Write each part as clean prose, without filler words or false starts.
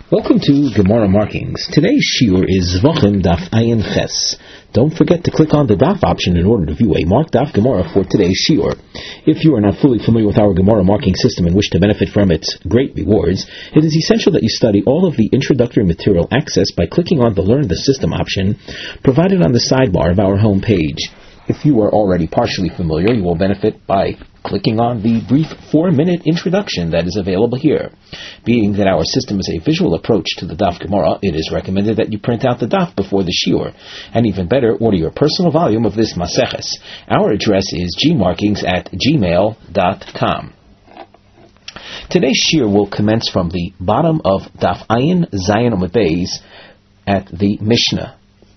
Welcome to Gemara Markings. Today's shiur is Zvachim Daf Ayin Ches. Don't forget to click on the Daf option in order to view a marked Daf Gemara for today's shiur. If you are not fully familiar with our Gemara marking system and wish to benefit from its great rewards, it is essential that you study all of the introductory material accessed by clicking on the Learn the System option provided on the sidebar of our home page. If you are already partially familiar, you will benefit by clicking on the brief 4-minute introduction that is available here. Being that our system is a visual approach to the Daf Gemara, it is recommended that you print out the Daf before the shiur, and even better, order your personal volume of this Maseches. Our address is gmarkings@gmail.com. Today's shiur will commence from the bottom of Daf Ayin Zayin Amud Beis at the Mishnah.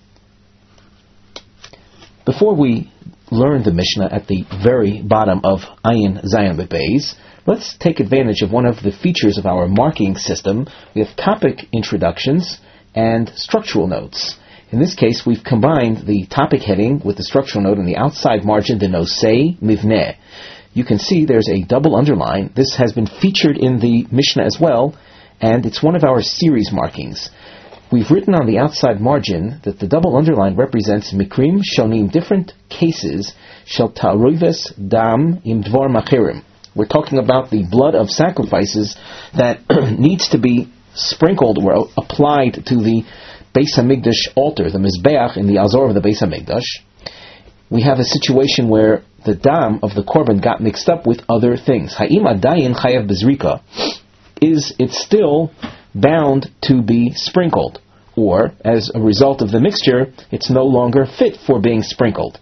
Before we learn the Mishnah at the very bottom of Ayin Zayin Amud Beis, let's take advantage of one of the features of our marking system with topic introductions and structural notes. In this case, we've combined the topic heading with the structural note on the outside margin, the Nosei Mivneh. You can see there's a double underline. This has been featured in the Mishnah as well, and it's one of our series markings. We've written on the outside margin that the double underline represents mikrim shonim, different cases, shel ta'roives dam im dvar machirim. We're talking about the blood of sacrifices that needs to be sprinkled or applied to the Beis Hamikdash altar, the Mizbeach in the Azor of the Beis Hamikdash. We have a situation where the dam of the korban got mixed up with other things. Ha'im adayin chayav bezrika. Is it still bound to be sprinkled, or as a result of the mixture, it's no longer fit for being sprinkled?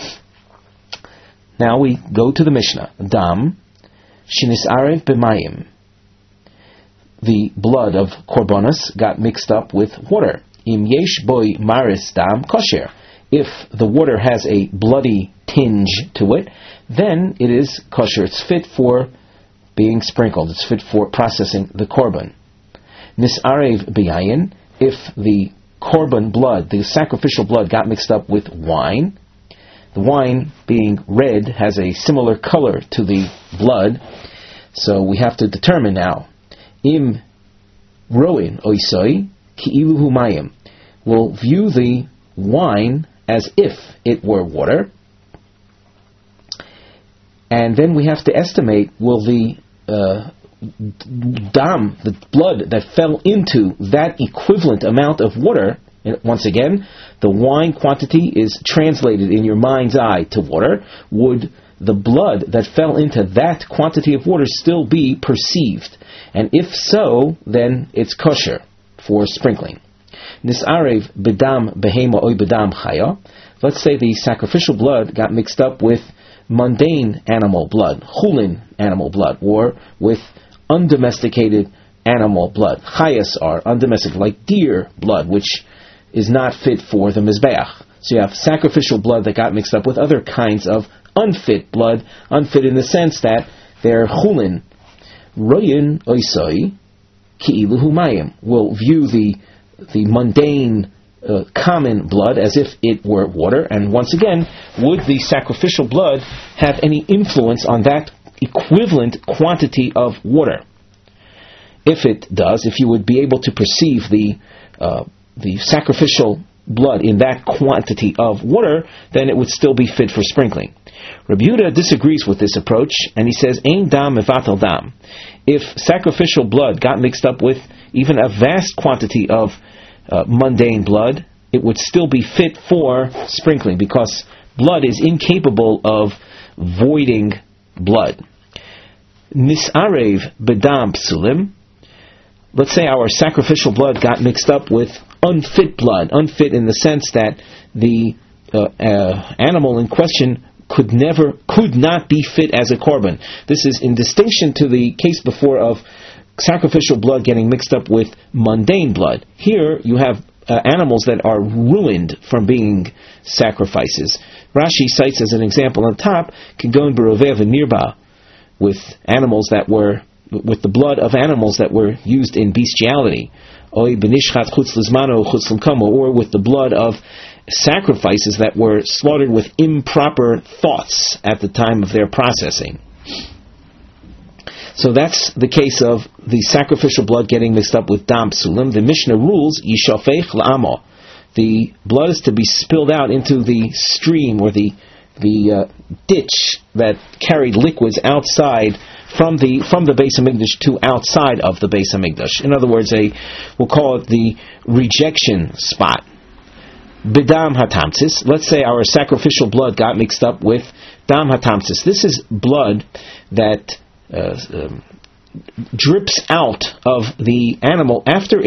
Now we go to the Mishnah. Dam shinisarev b'mayim. The blood of korbanos got mixed up with water. Im yesh boy maris dam kosher. If the water has a bloody tinge to it, then it is kosher. It's fit for being sprinkled. It's fit for processing the korban. Nisarev b'yayin, if the korban blood, the sacrificial blood, got mixed up with wine, the wine being red has a similar color to the blood, so we have to determine now. Im roin oisoi ki'ilu hu mayim. We'll view the wine as if it were water, and then we have to estimate, will the dam, the blood that fell into that equivalent amount of water, once again, the wine quantity is translated in your mind's eye to water, would the blood that fell into that quantity of water still be perceived? And if so, then it's kosher for sprinkling. Nisarev bedam behema oy bedam chaya. Let's say the sacrificial blood got mixed up with mundane animal blood, chulin animal blood, or with undomesticated animal blood. Chayas are undomesticated, like deer blood, which is not fit for the Mizbeach. So you have sacrificial blood that got mixed up with other kinds of unfit blood, unfit in the sense that they're chulin. Royin oisoi ki'ilu hu mayim. We'll view the mundane common blood as if it were water, and once again, would the sacrificial blood have any influence on that equivalent quantity of water? If it does, if you would be able to perceive the sacrificial blood in that quantity of water, then it would still be fit for sprinkling. Rabbi Yehuda disagrees with this approach, and he says, Ein dam mevatel dam. If sacrificial blood got mixed up with even a vast quantity of mundane blood, it would still be fit for sprinkling, because blood is incapable of voiding blood. Nisarev bedam psulim. Let's say our sacrificial blood got mixed up with unfit blood, unfit in the sense that the animal in question could not be fit as a korban. This is in distinction to the case before of sacrificial blood getting mixed up with mundane blood. Here you have animals that are ruined from being sacrifices. Rashi cites as an example on top, Kigon Berovev and Nirba, with animals that were, with the blood of animals that were used in bestiality, or with the blood of sacrifices that were slaughtered with improper thoughts at the time of their processing. So that's the case of the sacrificial blood getting mixed up with dam psulim. The Mishnah rules yishafech la'amo. The blood is to be spilled out into the stream or the ditch that carried liquids outside from the Beis Hamikdash to outside of the Beis Hamikdash. In other words, we'll call it the rejection spot. B'dam hatamtzis. Let's say our sacrificial blood got mixed up with dam hatamtzis. This is blood that drips out of the animal after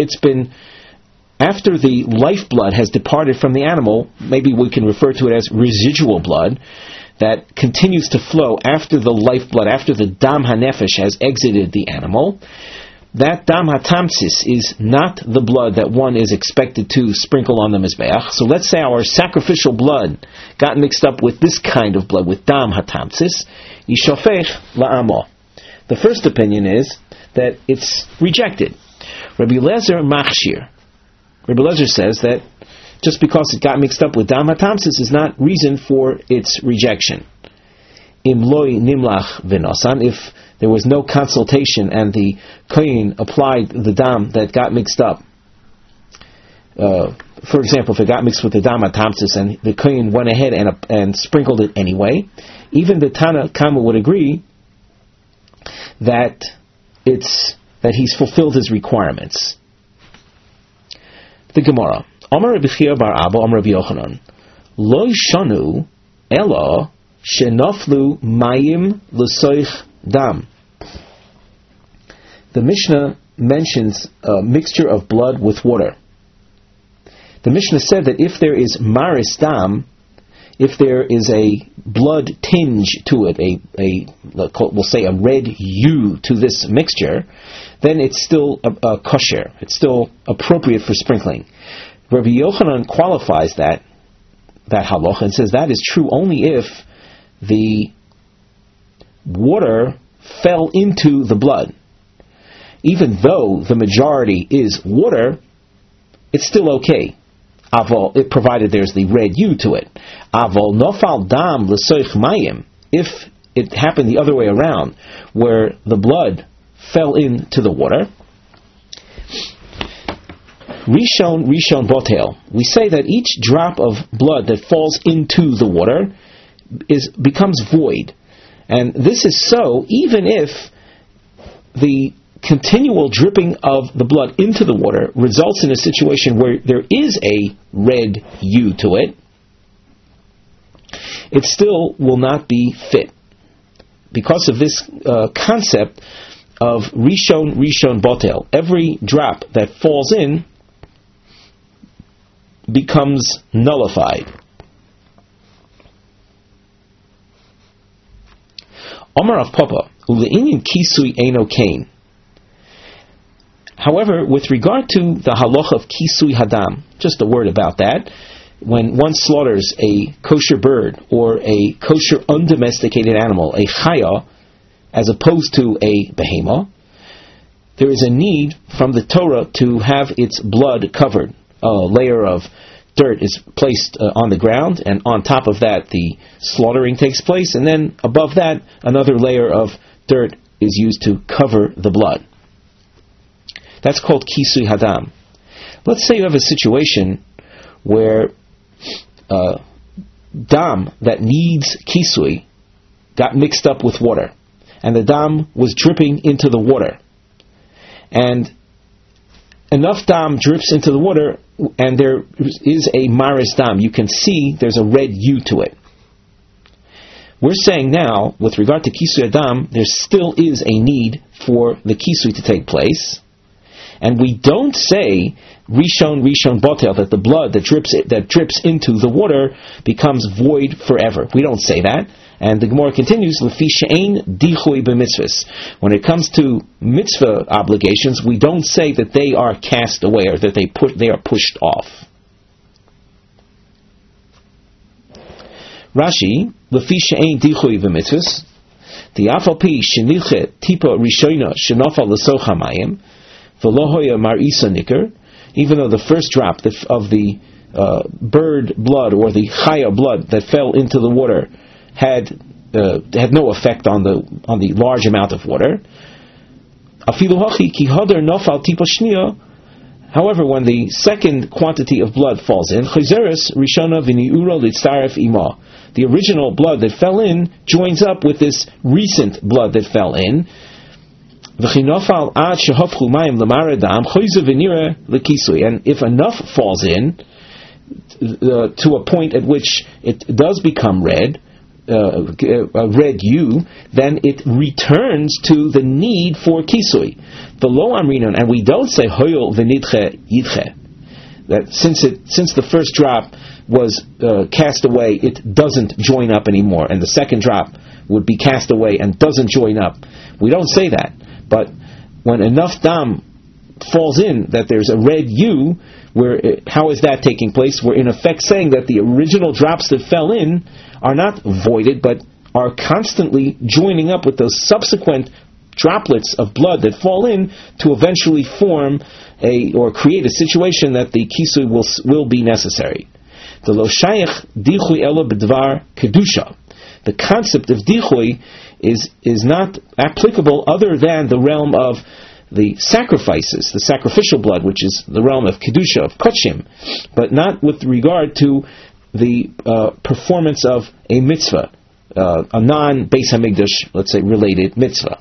the lifeblood has departed from the animal. Maybe we can refer to it as residual blood that continues to flow after the lifeblood, after the dam hanefesh has exited the animal. That dam hatamtzis is not the blood that one is expected to sprinkle on the mizbeach. So let's say our sacrificial blood got mixed up with this kind of blood, with dam hatamtzis. Yishafech la'amo. The first opinion is that it's rejected. Rabbi Eliezer machshir. Rabbi Eliezer says that just because it got mixed up with dam hatamtzis is not reason for its rejection. Im loy nimlach v'nosan. If there was no consultation and the kohen applied the dam that got mixed up. For example, if it got mixed with the dam hatamtzis and the kohen went ahead and sprinkled it anyway, even the Tana Kama would agree that he's fulfilled his requirements. The Gemara. Amar Rabbi Chia bar Abba, Amar Rabbi Yochanan. Lo shanu ela shenaflu mayim l'soich dam. The Mishnah mentions a mixture of blood with water. The Mishnah said that if there is maris dam, if there is a blood tinge to it, we'll say a red hue to this mixture, then it's still kosher. It's still appropriate for sprinkling. Rabbi Yochanan qualifies that halacha and says that is true only if the water fell into the blood. Even though the majority is water, it's still okay. Aval, provided there's the red hue to it. Aval nofal dam l'soich mayim. If it happened the other way around, where the blood fell into the water, Rishon botel. We say that each drop of blood that falls into the water becomes void. And this is so even if the continual dripping of the blood into the water results in a situation where there is a red hue to it. It still will not be fit. Because of this concept of Rishon botel. Every drop that falls in becomes nullified. Omar of Papa, ule'inyan kisui eino kain. However, with regard to the halacha of kisui hadam, just a word about that, when one slaughters a kosher bird or a kosher undomesticated animal, a chaya, as opposed to a behema, there is a need from the Torah to have its blood covered. A layer of dirt is placed on the ground, and on top of that the slaughtering takes place, and then above that another layer of dirt is used to cover the blood. That's called kisui hadam. Let's say you have a situation where dam that needs kisui got mixed up with water, and the dam was dripping into the water, and enough dam drips into the water, and there is a maris dam. You can see there's a red hue to it. We're saying now, with regard to kisui hadam, there still is a need for the kisui to take place, and we don't say rishon botel, that the blood that drips into the water becomes void forever. We don't say that. And the Gemara continues, Lefi she'ein dichui b'mitzvahs. When it comes to mitzvah obligations, we don't say that they are cast away or that they are pushed off. Rashi, Lefi she'ein dichui b'mitzvahs, the afalpi sheniche tipa rishona shenafal l'soch hamayim v'lo hoya mar'isa nikar. Even though the first drop of the bird blood or the chaya blood that fell into the water had no effect on the large amount of water, Afilu hachi ki hadar nafal tipa shniya. However, when the second quantity of blood falls in, Chayzeres Rishona V'ni'ura Litzaref Ima, the original blood that fell in joins up with this recent blood that fell in. V'chinofal ad shehofchu mayim l'maradam Chayze V'nira L'kisui. And if enough falls in to a point at which it does become red, a red hue, then it returns to the need for kisui. The lo amrinon, and we don't say hoyol v'nidche yidche, that since the first drop was cast away, it doesn't join up anymore, and the second drop would be cast away and doesn't join up. We don't say that, but when enough dam falls in that there's a red hue, how is that taking place? We're in effect saying that the original drops that fell in are not voided, but are constantly joining up with those subsequent droplets of blood that fall in to eventually form or create a situation that the kisui will be necessary. The lo shayach dichui elo b'dvar kedusha. The concept of dichui is not applicable other than the realm of the sacrifices, the sacrificial blood, which is the realm of kedusha, of kachim, but not with regard to the performance of a mitzvah, a non-Beis Hamikdash, let's say, related mitzvah.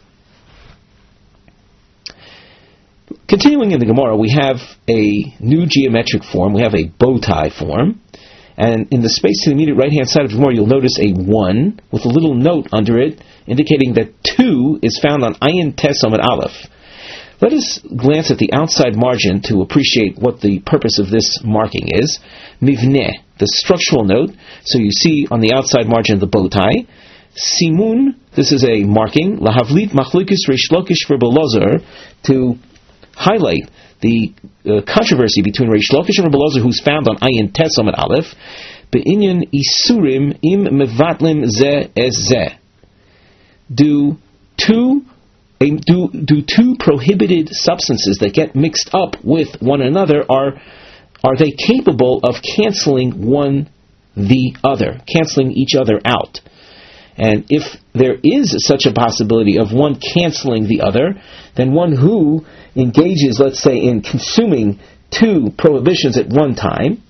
Continuing in the Gemara, we have a new geometric form. We have a bow tie form. And in the space to the immediate right-hand side of the Gemara, you'll notice a 1 with a little note under it indicating that 2 is found on Ayin Tes Amud Aleph. Let us glance at the outside margin to appreciate what the purpose of this marking is. Mivneh, the structural note. So you see on the outside margin the bow tie. Simun, this is a marking. Lahavlit Machlokes Reish Lakish Rebbe Elazar, to highlight the controversy between Reish Lakish and Rebbe Elazar, who's found on Ayin Tes Amud Aleph. Be'inyan Isurim im mevatlim ze ez ze. Do two prohibited substances that get mixed up with one another, are they capable of canceling one the other, canceling each other out? And if there is such a possibility of one canceling the other, then one who engages, let's say, in consuming 2 prohibitions at one time,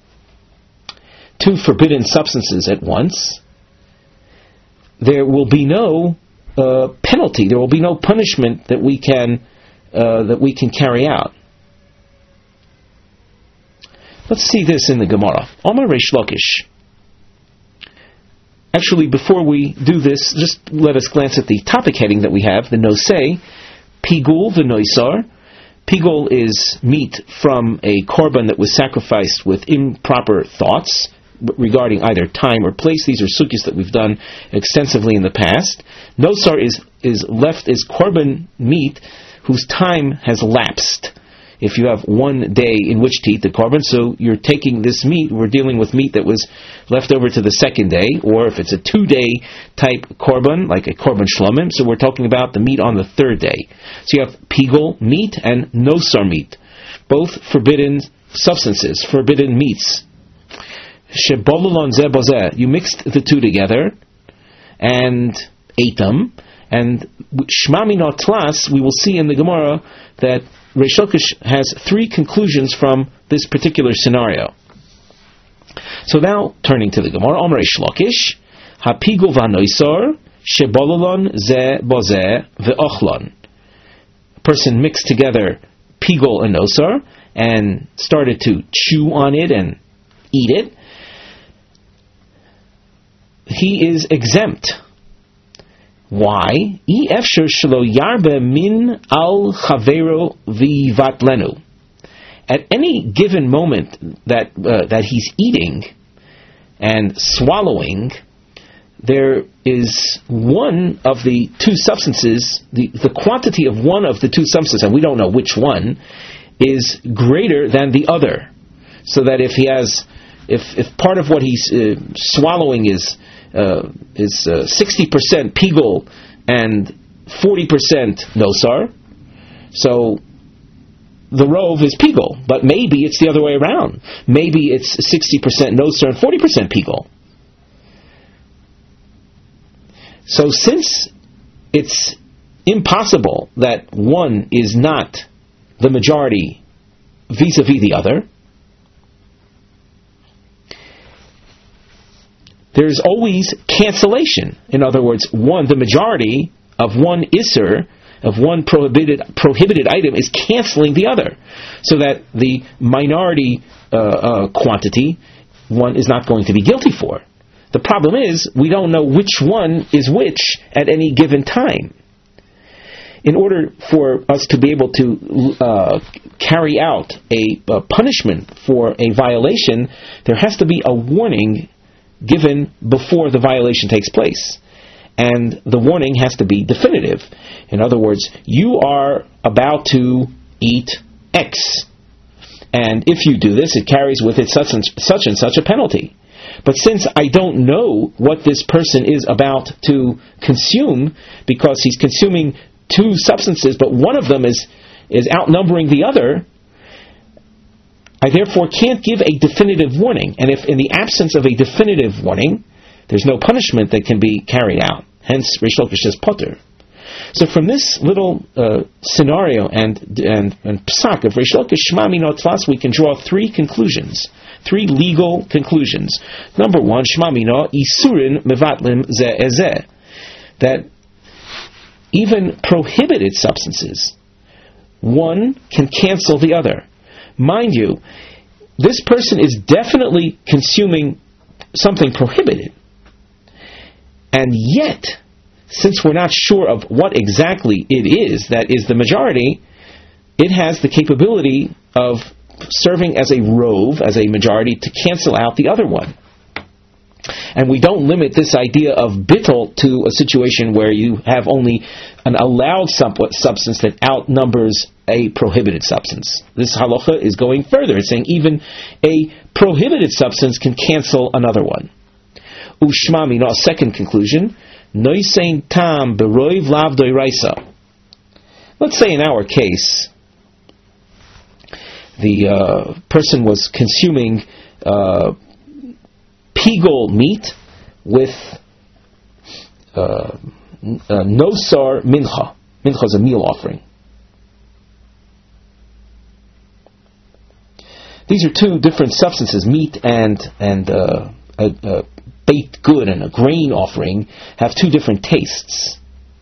2 forbidden substances at once, there will be no penalty. There will be no punishment that we can carry out. Let's see this in the Gemara. Omar Reish Lakish. Actually, before we do this, just let us glance at the topic heading that we have, the Nosei, Pigul v'Noisar. Pigul is meat from a korban that was sacrificed with improper thoughts regarding either time or place. These are sukkahs that we've done extensively in the past. Nosar is left as korban meat whose time has lapsed. If you have one day in which to eat the korban, so you're taking this meat, we're dealing with meat that was left over to the second day, or if it's a 2-day type korban, like a korban shlomim, so we're talking about the meat on the 3rd day. So you have pigul meat and nosar meat, both forbidden substances, forbidden meats. Shebolulon zeh bozeh, you mixed the 2 together and ate them, and shmami not tlas, we will see in the Gemara that Reish Lakish has 3 conclusions from this particular scenario. So now, turning to the Gemara, Omar Reish Lakish, hapigul v'anoisar shebolulon zeh bozeh ve'ochlon. A person mixed together pigul and nosar and started to chew on it and eat it. He is exempt. Why? Efshar shelo yarbe min al chavero v'vatlenu. At any given moment that he's eating and swallowing, there is one of the 2 substances, the quantity of one of the 2 substances, and we don't know which one, is greater than the other. So that if he has, if part of what he's swallowing is 60% pigul and 40% nosar, so the rove is pigul, but maybe it's the other way around. Maybe it's 60% nosar and 40% pigul. So since it's impossible that one is not the majority vis-a-vis the other, there's always cancellation. In other words, the majority of one isser, of one prohibited item, is canceling the other, so that the minority quantity one is not going to be guilty for. The problem is, we don't know which one is which at any given time. In order for us to be able to carry out a punishment for a violation, there has to be a warning given before the violation takes place. And the warning has to be definitive. In other words, you are about to eat X. And if you do this, it carries with it such and such a penalty. But since I don't know what this person is about to consume, because he's consuming two substances, but one of them is outnumbering the other, I therefore can't give a definitive warning. And if in the absence of a definitive warning, there's no punishment that can be carried out. Hence, Reish Lakish says potter. So from this little scenario and psak of Reish Lakish Shema Mino Tfas, we can draw three conclusions, three legal conclusions. Number one, Shema Mino Isurin Mevatlim Ze Ezeh, that even prohibited substances, one can cancel the other. Mind you, this person is definitely consuming something prohibited. And yet, since we're not sure of what exactly it is that is the majority, it has the capability of serving as a rove, as a majority, to cancel out the other one. And we don't limit this idea of bittul to a situation where you have only an allowed substance that outnumbers a prohibited substance. This halacha is going further. It's saying even a prohibited substance can cancel another one. Ushma mina, second conclusion, noisein tam beroiv lav doiraisa. Let's say in our case, the person was consuming pigol meat with nosar mincha. Mincha is a meal offering. These are two different substances. Meat and a baked good and a grain offering have two different tastes.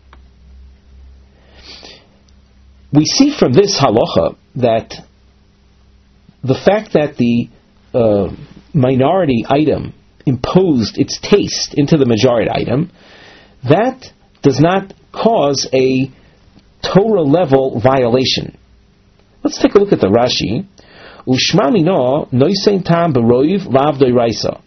We see from this halacha that the fact that the minority item imposed its taste into the majority item, that does not cause a Torah level violation. Let's take a look at the Rashi. Ushma mino noisein tam beroiv lav doiraisa.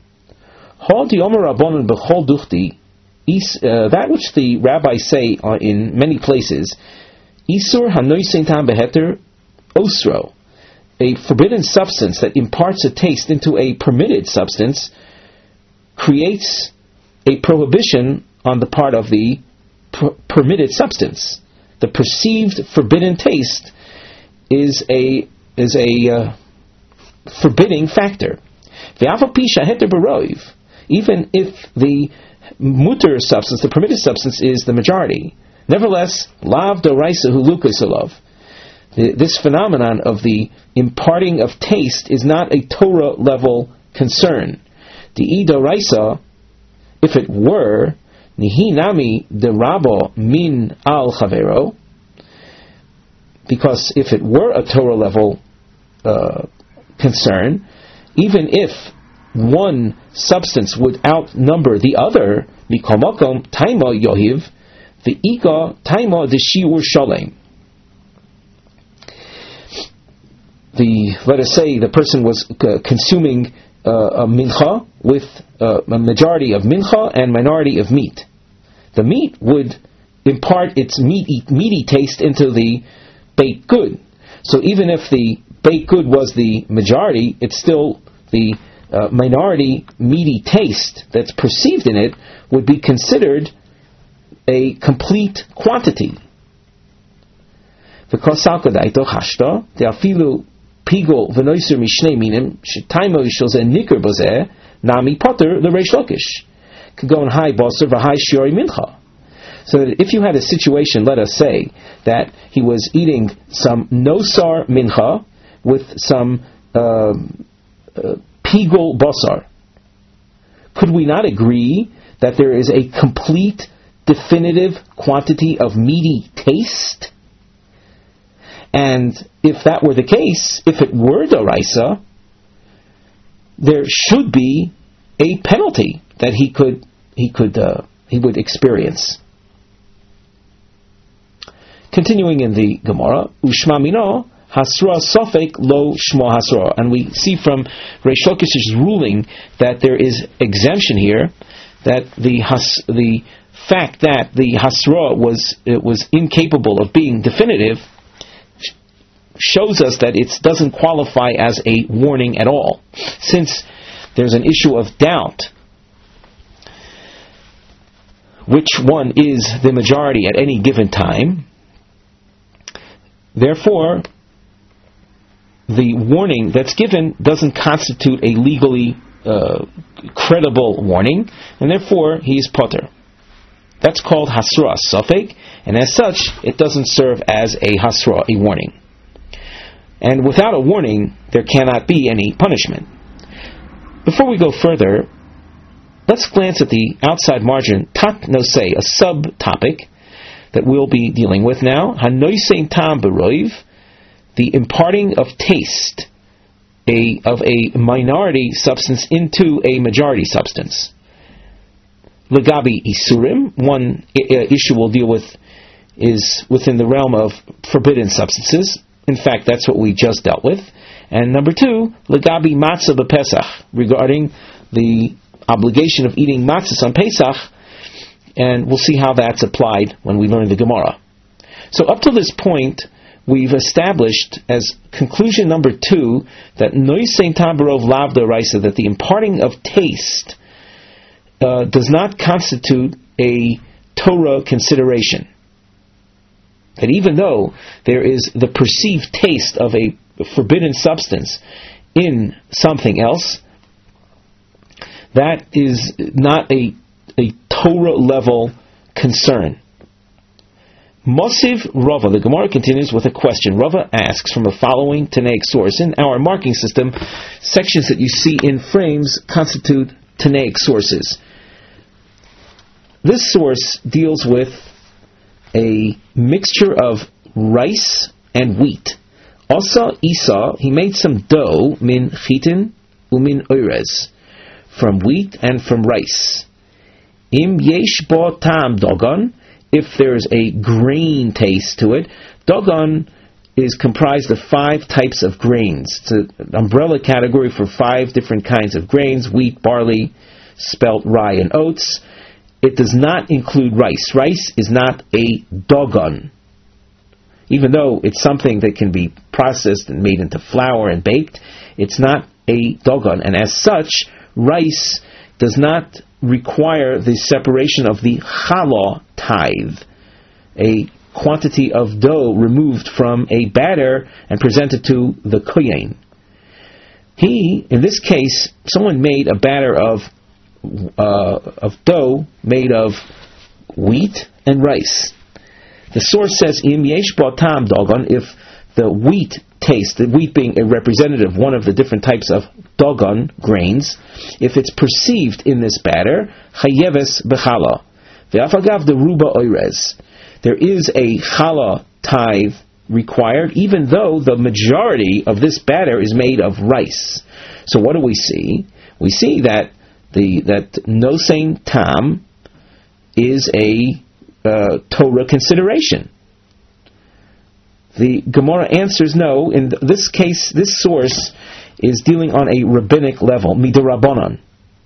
That which the rabbis say in many places, Isur hanoisein tam beheter osro, a forbidden substance that imparts a taste into a permitted substance, creates a prohibition on the part of the permitted substance. The perceived forbidden taste is a forbidding factor. Even if the mutter substance, the permitted substance, is the majority, nevertheless, lav doraisa hulukasalov. This phenomenon of the imparting of taste is not a Torah level concern. The idoraisa, if it were, nihi nami de rabo min al chavero, because if it were a Torah level concern, even if one substance would outnumber the other, mikomakom taima yohiv, the ika taima de shiur shalem. Let us say the person was consuming a mincha with a majority of mincha and minority of meat. The meat would impart its meaty taste into the baked good. So even if the baked good was the majority, it's still the minority meaty taste that's perceived in it would be considered a complete quantity. Pigol v'noiser mishnei minim shetaimo yishol ze nikar bozeh nami potter the Reish Lakish could go in high baser v'high shiori mincha. So that if you had a situation, let us say, that he was eating some nosar mincha with some pigul basar, could we not agree that there is a complete, definitive quantity of meaty taste? And if that were the case, if it were d'oraisa, there should be a penalty that he would experience. Continuing in the Gemara, Ushma mino hasra sofek lo shmo hasra, and we see from Reish Lakish's ruling that there is exemption here, that the fact that the hasra was incapable of being definitive shows us that it doesn't qualify as a warning at all, since there's an issue of doubt which one is the majority at any given time. Therefore, the warning that's given doesn't constitute a legally credible warning, and therefore he is poter. That's called hasra safek, and as such, it doesn't serve as a hasra, a warning. And without a warning, there cannot be any punishment. Before we go further, let's glance at the outside margin, tat nosei, a sub-topic that we'll be dealing with now. Hanoisein tam beroiv, the imparting of taste of a minority substance into a majority substance. Legabi isurim, one issue we'll deal with is within the realm of forbidden substances. In fact, that's what we just dealt with. And number two, legabi matzah b'Pesach, regarding the obligation of eating matzahs on Pesach, and we'll see how that's applied when we learn the Gemara. So up to this point, we've established as conclusion number two that noisein tabarov lav d'oraisa, that the imparting of taste does not constitute a Torah consideration. That even though there is the perceived taste of a forbidden substance in something else, that is not a Torah level concern. Mosiv Rava, the Gemara continues with a question. Rava asks from the following Tanaic source. In our marking system, sections that you see in frames constitute Tanaic sources. This source deals with a mixture of rice and wheat. Also, Esau, he made some dough, min chitin umin oirez, from wheat and from rice. Im yesh bo tam dogon, if there's a grain taste to it. Dogon is comprised of 5 types of grains. It's an umbrella category for 5 different kinds of grains: wheat, barley, spelt, rye, and oats. It does not include rice. Rice is not a dogon. Even though it's something that can be processed and made into flour and baked, it's not a dogon. And as such, rice does not require the separation of the challah tithe, a quantity of dough removed from a batter and presented to the kohen. In this case, someone made a batter of dough made of wheat and rice. The source says, Im yesh bo tam dogon, if the wheat taste, the wheat being a representative, one of the different types of dogon, grains, if it's perceived in this batter, chayeves b'chala. Ve'afagav de ruba oirez. There is a challah tithe required, even though the majority of this batter is made of rice. So what do we see? We see that nosein tam is a Torah consideration. The Gemara answers no. In this case, this source is dealing on a rabbinic level, midirabanan.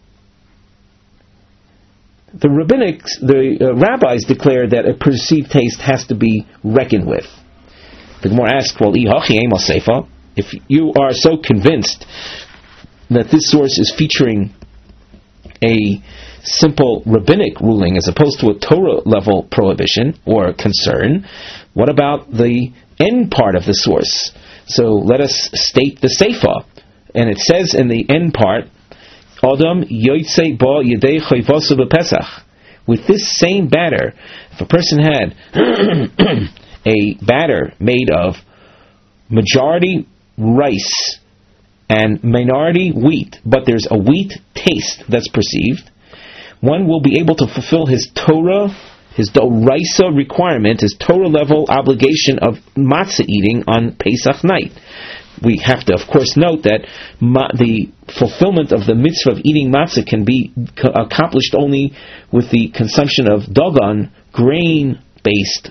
The rabbis declare that a perceived taste has to be reckoned with. The Gemara asks, well, if you are so convinced that this source is featuring a simple rabbinic ruling as opposed to a Torah level prohibition or concern, what about the end part of the source? So let us state the Seifa. And it says in the end part, Adam yoytze ba yedei chayvasu b'Pesach. with this same batter, if a person had a batter made of majority rice and minority wheat, but there's a wheat taste that's perceived, one will be able to fulfill his Torah, his doraisa requirement, his Torah level obligation of matzah eating on Pesach night. We have to, of course, note that the fulfillment of the mitzvah of eating matzah can be accomplished only with the consumption of dagan, grain-based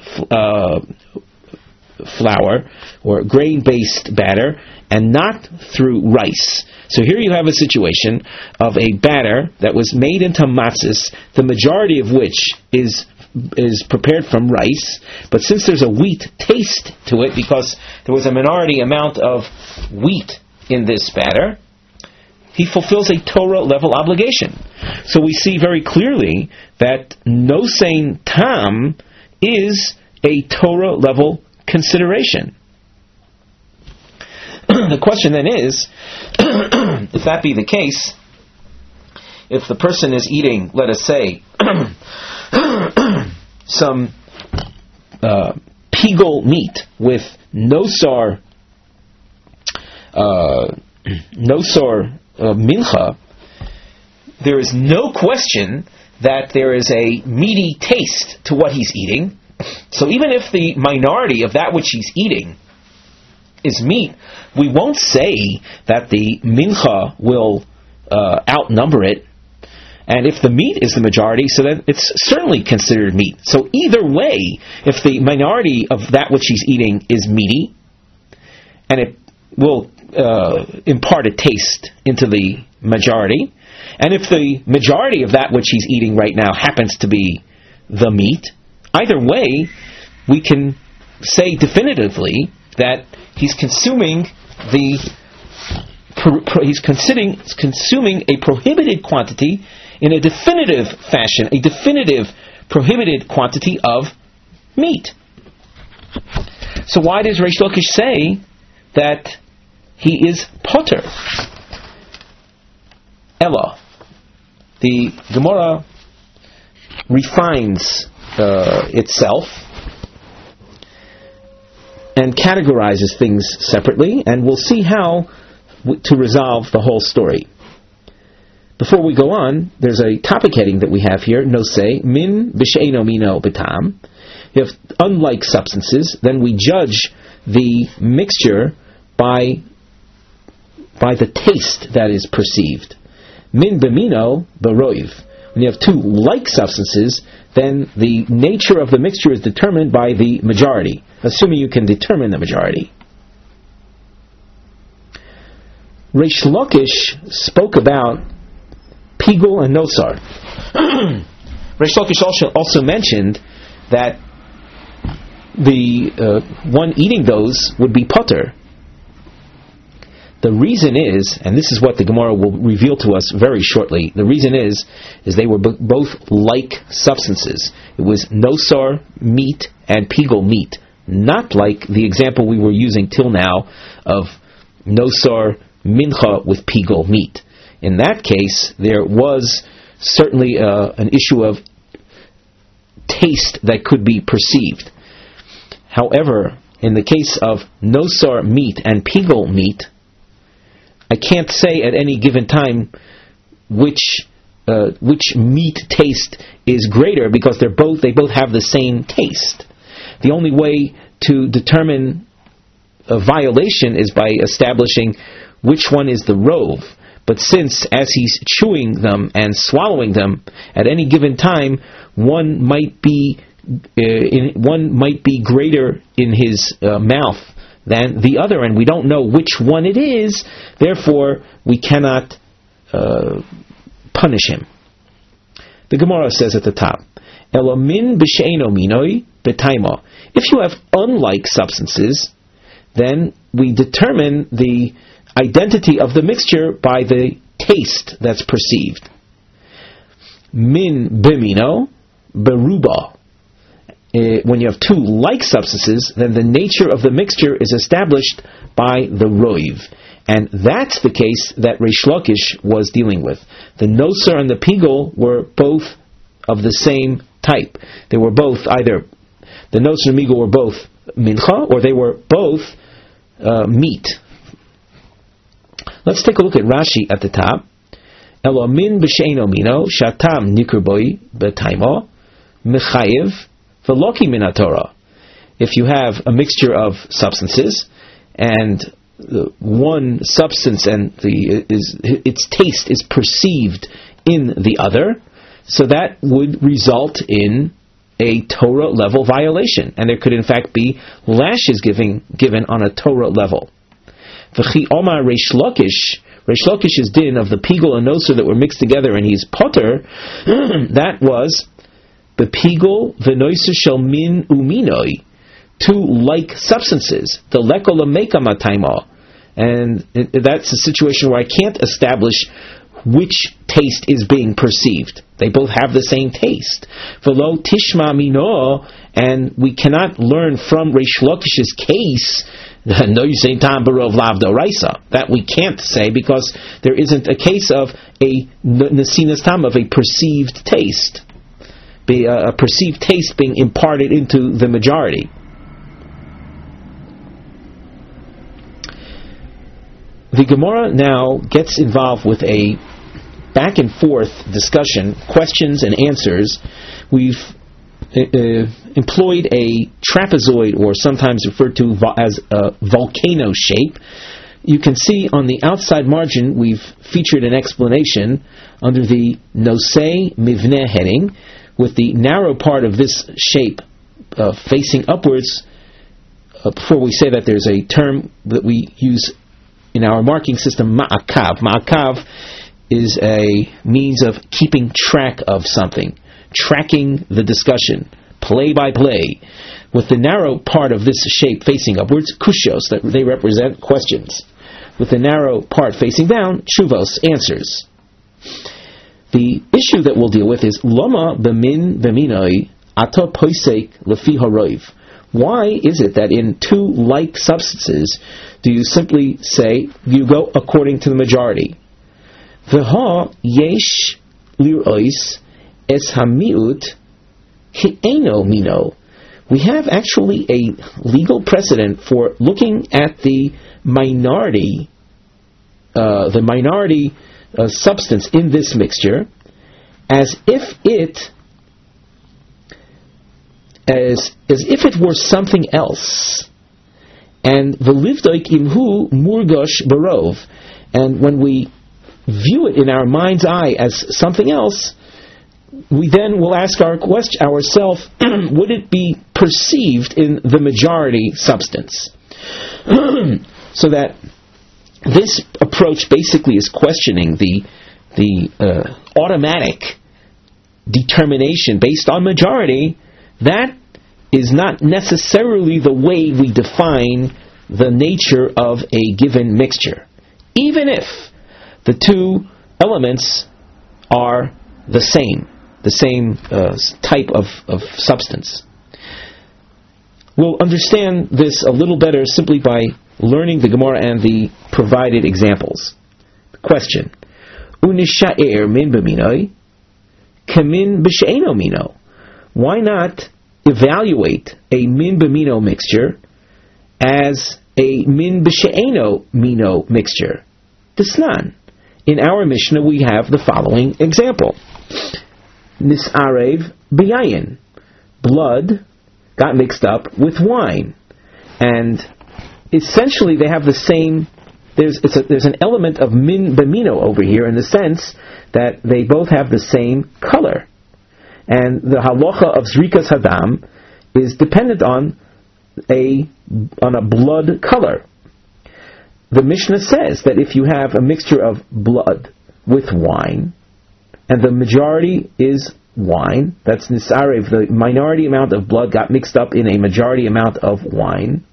flour, or grain-based batter, and not through rice. So here you have a situation of a batter that was made into matzahs, the majority of which is prepared from rice, but since there's a wheat taste to it, because there was a minority amount of wheat in this batter, he fulfills a Torah level obligation. So we see very clearly that nosein tam is a Torah level consideration. The question then is, if that be the case, if the person is eating, let us say, some pigol meat with nosar mincha, there is no question that there is a meaty taste to what he's eating. So even if the minority of that which he's eating is meat, we won't say that the mincha will outnumber it. And if the meat is the majority, so then it's certainly considered meat. So either way, if the minority of that which he's eating is meaty, and it will impart a taste into the majority, and if the majority of that which he's eating right now happens to be the meat, either way, we can say definitively that he's consuming consuming a prohibited quantity in a definitive fashion, a definitive prohibited quantity of meat. So why does Reish Lakish say that he is potter? Ella. The Gemara refines itself and categorizes things separately, and we'll see how to resolve the whole story. Before we go on, there's a topic heading that we have here, nosei, min b'she'eno mino b'tam. You have unlike substances, then we judge the mixture by the taste that is perceived. Min b'mino b'roiv. When you have two like substances, then the nature of the mixture is determined by the majority, assuming you can determine the majority. Reish Lakish spoke about pigul and nosar. Reish Lakish also mentioned that the one eating those would be potter. The reason is, and this is what the Gemara will reveal to us very shortly, the reason is they were both like substances. It was nosar meat and pigul meat, not like the example we were using till now of nosar mincha with pigul meat. In that case, there was certainly an issue of taste that could be perceived. However, in the case of nosar meat and pigul meat, I can't say at any given time which meat taste is greater, because they both have the same taste. The only way to determine a violation is by establishing which one is the rove. But since, as he's chewing them and swallowing them, at any given time, one might be greater in his mouth than the other, and we don't know which one it is. Therefore, we cannot punish him. The Gemara says at the top, "Elomin b'she'eno minoi b'taima." If you have unlike substances, then we determine the identity of the mixture by the taste that's perceived. Min b'mino b'ruba. When you have two like substances, then the nature of the mixture is established by the roiv. And that's the case that Reish Lakish was dealing with. The nosar and the pigul were both of the same type. They were both either, the noser and migul were both mincha, or they were both meat. Let's take a look at Rashi at the top. Elo min b'sheino mino, shatam nikr boi b'taimo, mechayiv, v'loki min haTorah. If you have a mixture of substances, and one substance and its taste is perceived in the other, so that would result in a Torah level violation, and there could in fact be lashes given on a Torah level. V'chi omar Reish Lakish's din of the pigul and noser that were mixed together, and he's potter. That was the pigul v'noser shel min uminoi, two like substances, the lekol ameka mataima, and that's a situation where I can't establish which taste is being perceived. They both have the same taste. V'lo tishma mino, and we cannot learn from Reish Lakish's case that we can't say, because there isn't a case of a nesinas tam, of a perceived taste, a perceived taste being imparted into the majority. The Gemara now gets involved with a back and forth discussion, questions and answers. We've employed a trapezoid, or sometimes referred to as a volcano shape. You can see on the outside margin we've featured an explanation under the Nosei Mivneh heading, with the narrow part of this shape facing upwards. Before we say that, there's a term that we use in our marking system, ma'akav. Ma'akav is a means of keeping track of something, tracking the discussion, play by play. With the narrow part of this shape facing upwards, kushos, that they represent questions. With the narrow part facing down, shuvos, answers. The issue that we'll deal with is lama b'min b'minoi ato poisek lefi haroiv. Why is it that in two like substances do you simply say you go according to the majority? V'ha yesh lirois es hamiut hi'eno mino. We have actually a legal precedent for looking at the minority substance in this mixture as if it were something else. And v'livdoik imhu murgosh barov. And when we view it in our mind's eye as something else, we then will ask ourselves, would it be perceived in the majority substance? So that this approach basically is questioning the automatic determination based on majority. That is not necessarily the way we define the nature of a given mixture, even if the two elements are the same type of substance. We'll understand this a little better simply by learning the Gemara and the provided examples. Question: Unishaer min b'minoi kamin b'she'eno mino. Why not evaluate a min b'mino mixture as a min b'she'eno mino mixture? Tisnan. In our Mishnah we have the following example. Nisarev b'yayin. Blood got mixed up with wine. And essentially they have the same, there's an element of min b'mino over here, in the sense that they both have the same color. And the halacha of zrikas hadam is dependent on a blood color. The Mishnah says that if you have a mixture of blood with wine, and the majority is wine, that's nisarev, the minority amount of blood got mixed up in a majority amount of wine,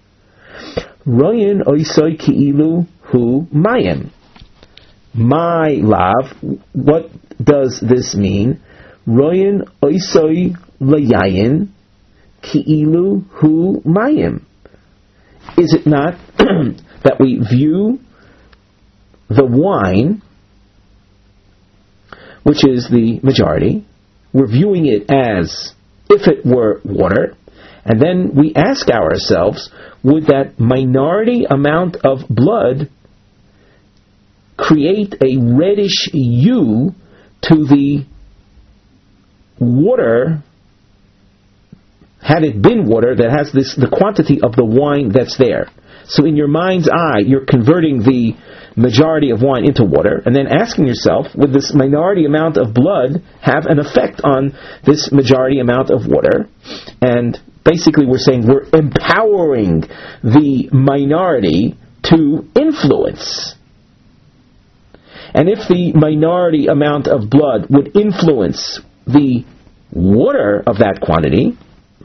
royin oisoi ki'ilu hu mayim. My lav, what does this mean? Royin oisoi layayin ki'ilu hu mayim. Is it not that we view the wine, which is the majority, we're viewing it as if it were water, and then we ask ourselves, would that minority amount of blood create a reddish hue to the water, had it been water that has the quantity of the wine that's there? So in your mind's eye, you're converting the majority of wine into water, and then asking yourself, would this minority amount of blood have an effect on this majority amount of water? And basically we're saying we're empowering the minority to influence. And if the minority amount of blood would influence the water of that quantity,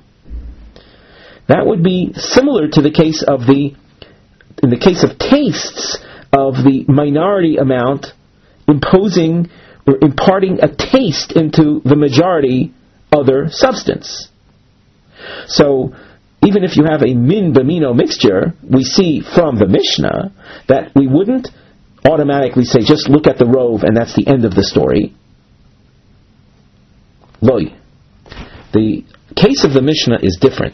that would be similar to the case of in the case of tastes, of the minority amount imposing or imparting a taste into the majority other substance. So, even if you have a min b'mino mixture, we see from the Mishnah that we wouldn't automatically say, just look at the rove and that's the end of the story. Loi. The case of the Mishnah is different.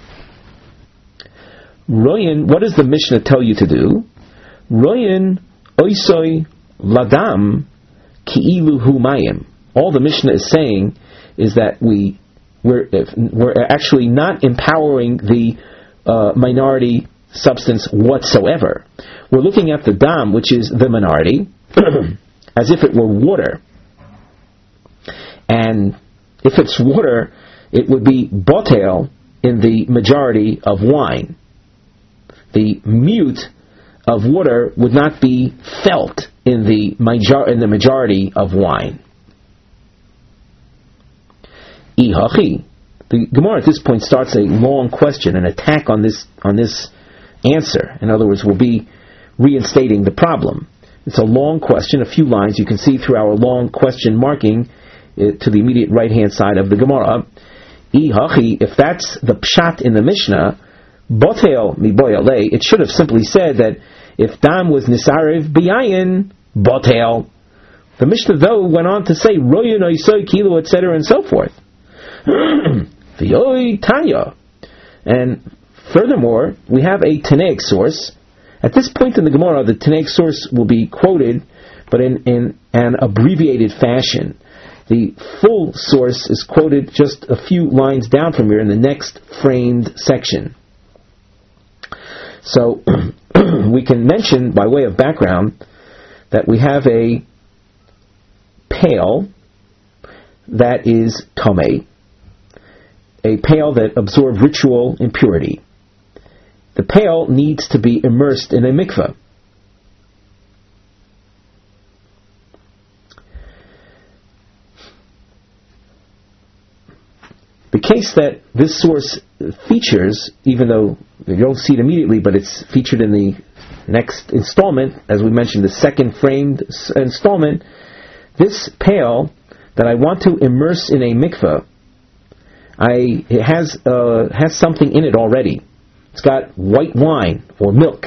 Royin, what does the Mishnah tell you to do? Royin oisoi ladam ki'ilu hu mayim. All the Mishnah is saying is that we're actually not empowering the minority substance whatsoever. We're looking at the dam, which is the minority, as if it were water. And if it's water, it would be botel in the majority of wine. The mute of water would not be felt in the majority of wine. Ihachi. The Gemara at this point starts a long question, an attack on this answer. In other words, we'll be reinstating the problem. It's a long question, a few lines. You can see through our long question marking to the immediate right-hand side of the Gemara. Ihachi, if that's the pshat in the Mishnah, botel mi boyale, it should have simply said that if dam was nisarev biyayin, botel. The Mishnah, though, went on to say royin oisoi kilo, etc., and so forth. V'yoi tanya. And furthermore, we have a Tanaic source. At this point in the Gemara, the Tanaic source will be quoted, but in an abbreviated fashion. The full source is quoted just a few lines down from here in the next framed section. So, we can mention, by way of background, that we have a pail that is tomei, a pail that absorbs ritual impurity. The pail needs to be immersed in a mikveh. The case that this source features, even though you don't see it immediately, but it's featured in the next installment, as we mentioned, the second framed installment, this pail that I want to immerse in a mikveh, it has something in it already. It's got white wine or milk.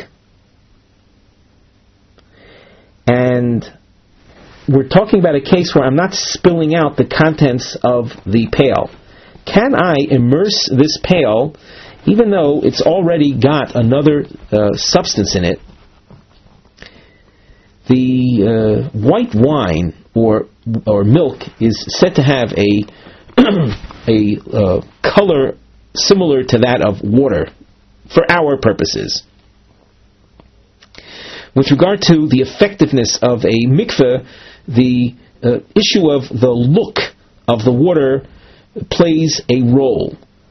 And we're talking about a case where I'm not spilling out the contents of the pail. Can I immerse this pail, even though it's already got another substance in it? The white wine or milk is said to have a color similar to that of water for our purposes. With regard to the effectiveness of a mikveh, the issue of the look of the water plays a role.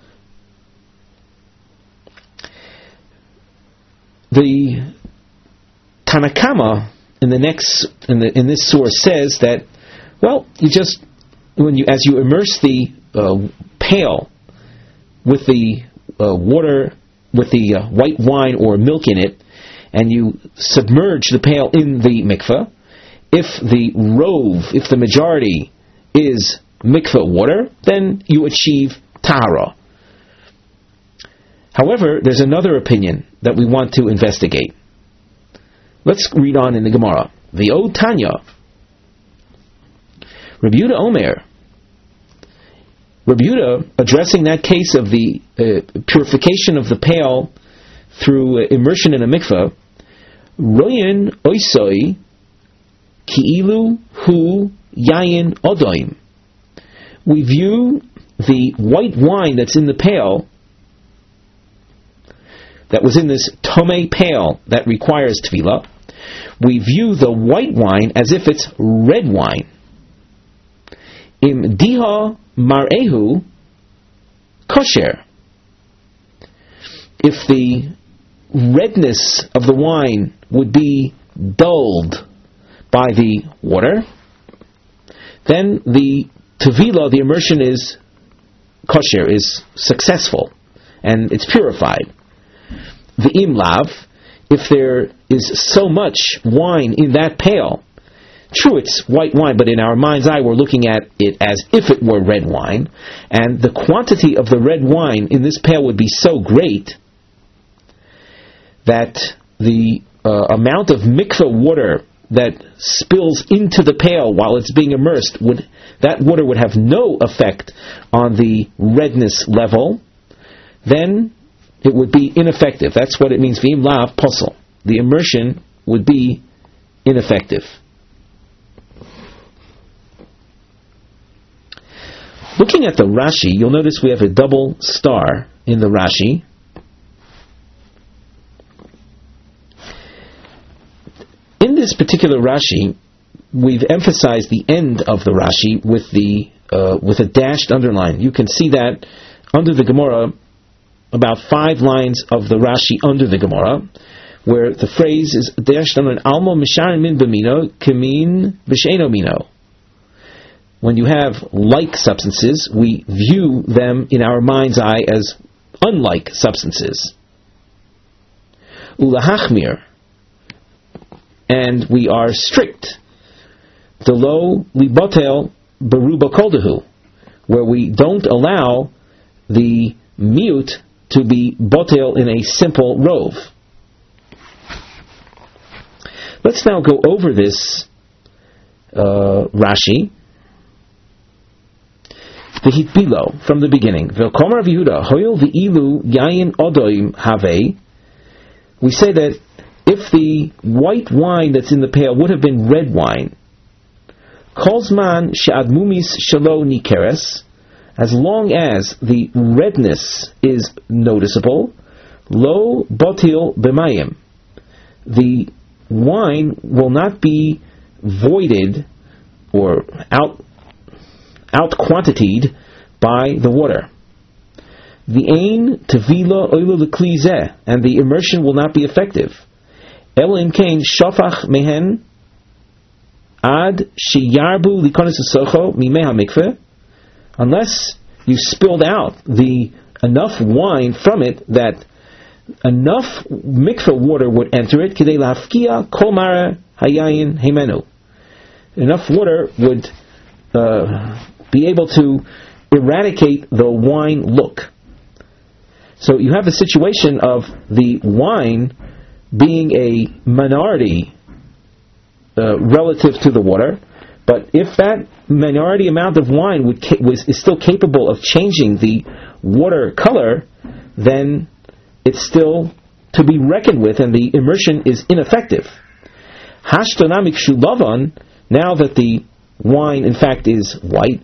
The Tanakama in this source says that, well, as you immerse the pail with the water, with the white wine or milk in it, and you submerge the pail in the mikveh, if the majority is mikveh water, then you achieve tahara. However, there's another opinion that we want to investigate. Let's read on in the Gemara. V'o Tanya, Rabbi Yehuda Omer, Rabbi Yehuda, addressing that case of the purification of the pail through immersion in a mikveh, Royin oisoi ki'ilu hu yayin odoim. We view the white wine that's in the pail, that was in this tomei pail that requires tefillah, we view the white wine as if it's red wine. Im diha mar'ehu kosher. If the redness of the wine would be dulled by the water, then the tevilah, the immersion, is kosher, is successful, and it's purified. The imlav, if there is so much wine in that pail, true, it's white wine, but in our mind's eye we're looking at it as if it were red wine, and the quantity of the red wine in this pail would be so great that the amount of mikveh water that spills into the pail while it's being immersed, that water would have no effect on the redness level, then it would be ineffective. That's what it means, v'im lav posel. The immersion would be ineffective. Looking at the Rashi, you'll notice we have a double star in the Rashi. In this particular Rashi, we've emphasized the end of the Rashi with a dashed underline. You can see that under the Gemara, about 5 lines of the Rashi under the Gemara, where the phrase is dashed under an almo misharin min b'mino kemin b'sheino mino. When you have like substances, we view them in our mind's eye as unlike substances. Ulahachmir, and we are strict. Delo libotel beruba koldahu, where we don't allow the miut to be botel in a simple rove. Let's now go over this Rashi. The hitbilo from the beginning. V'komer Rav Yehuda hoyel v'ilu yayin odoim have. We say that if the white wine that's in the pail would have been red wine, kolzman she'admumis shelo nikeres, as long as the redness is noticeable, lo botil b'mayim, the wine will not be voided or out-quantitied by the water. The ein tevila oila l'kli zeh, and the immersion will not be effective. El im kain shafach mehen ad sheyarbu likonis esocho mimei hamikveh, unless you spilled out enough wine from it that enough mikveh water would enter it, kidei lafkia kol mara hayayin hemenu. Enough water would be able to eradicate the wine look. So you have a situation of the wine being a minority relative to the water, but if that minority amount of wine is still capable of changing the water color, then it's still to be reckoned with, and the immersion is ineffective. Hashtanamik shulavan, now that the wine in fact is white,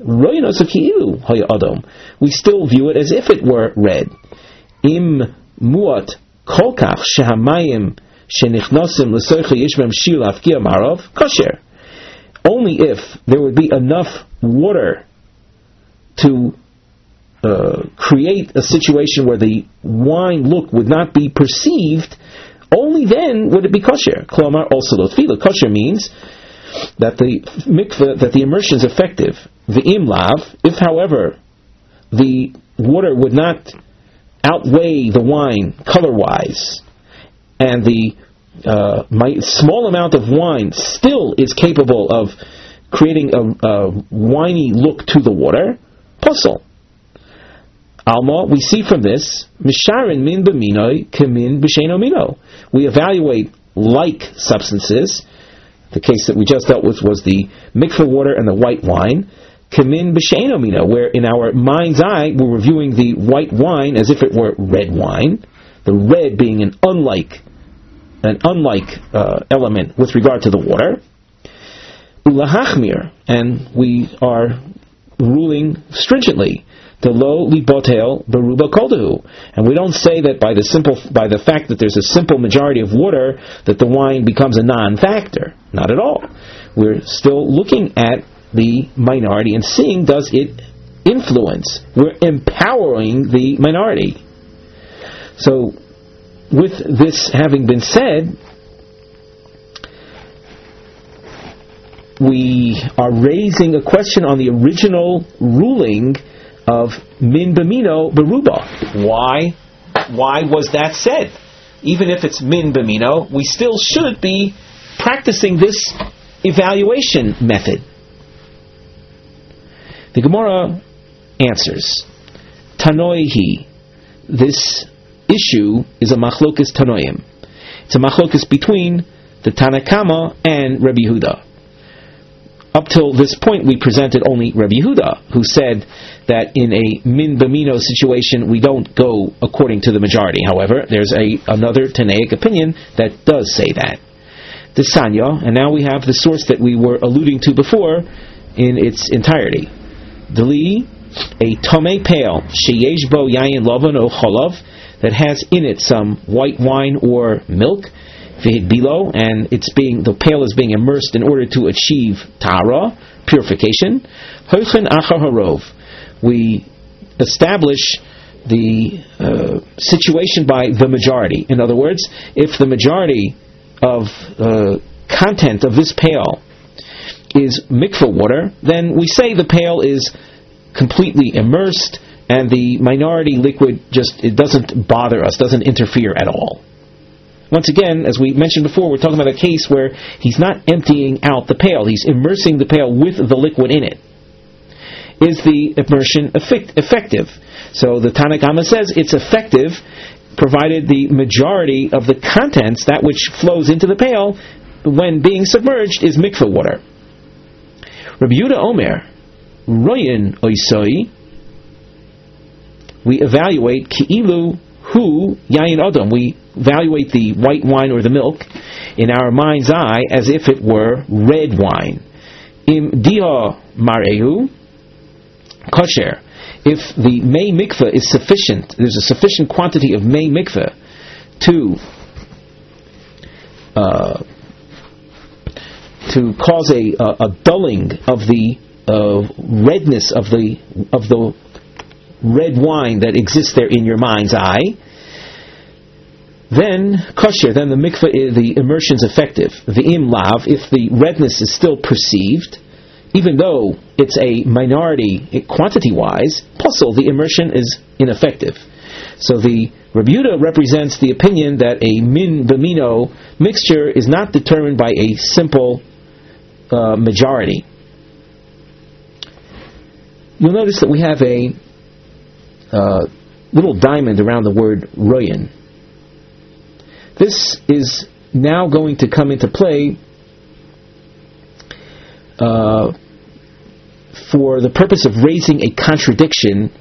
we still view it as if it were red. Im muat kolkach shehamayim shenichnosim l'soichi yishbem shil afkia marov kosher. Only if there would be enough water to create a situation where the wine look would not be perceived, only then would it be kosher. Klomar also lo tefillah. Kosher means that the mikveh, that the immersion is effective. The imlav, if however the water would not outweigh the wine color-wise, and the small amount of wine still is capable of creating a winey look to the water, puzzle. Alma, we see from this, misharin min b'minoi kemin b'sheino mino. We evaluate like substances. The case that we just dealt with was the mikveh water and the white wine. Kamin b'she'enomino, where in our mind's eye we're reviewing the white wine as if it were red wine, the red being an unlike element with regard to the water. Ulahachmir, and we are ruling stringently. Delo libotel beruba koldahu, and we don't say that by the fact that there's a simple majority of water that the wine becomes a non-factor. Not at all. We're still looking at the minority and seeing, does it influence? We're empowering the minority. So, with this having been said, we are raising a question on the original ruling of min b'mino beruba. Why was that said? Even if it's min b'mino, we still should be practicing this evaluation method. The Gemara answers, Tanoihi, this issue is a machlokas tanoim. It's a machlokas between the Tanakama and Rabbi Yehuda. Up till this point, we presented only Rabbi Yehuda, who said that in a min b'mino situation, we don't go according to the majority. However, there's another Tanaic opinion that does say that. The Sanya, and now we have the source that we were alluding to before in its entirety. Deli, a tomei pail, sheyesh bo yayin lavan o cholav, that has in it some white wine or milk, v'hidbilo, and the pail is being immersed in order to achieve tara, purification. Hoichen achar harov, we establish the situation by the majority. In other words, if the majority of content of this pail is mikvah water, then we say the pail is completely immersed, and the minority liquid it doesn't bother us, doesn't interfere at all. Once again, as we mentioned before, we're talking about a case where he's not emptying out the pail, he's immersing the pail with the liquid in it. Is the immersion effective? So the Tanakhama says it's effective provided the majority of the contents, that which flows into the pail, when being submerged, is mikvah water. Rabbi Yehuda Omer, Royin Oisoi, we evaluate Ki'ilu Hu Yayin Adam. We evaluate the white wine or the milk in our mind's eye as if it were red wine. Im Diha Marehu Kosher. If the Mei Mikveh is sufficient, there's a sufficient quantity of Mei Mikveh to cause a dulling of the redness of the red wine that exists there in your mind's eye, then kosher, then the mikveh, the immersion is effective. The im lav, if the redness is still perceived, even though it's a minority quantity-wise, puzzle, the immersion is ineffective. So the Rabbi Yehuda represents the opinion that a min b'mino mixture is not determined by a simple majority. You'll notice that we have a little diamond around the word royan. This is now going to come into play for the purpose of raising a contradiction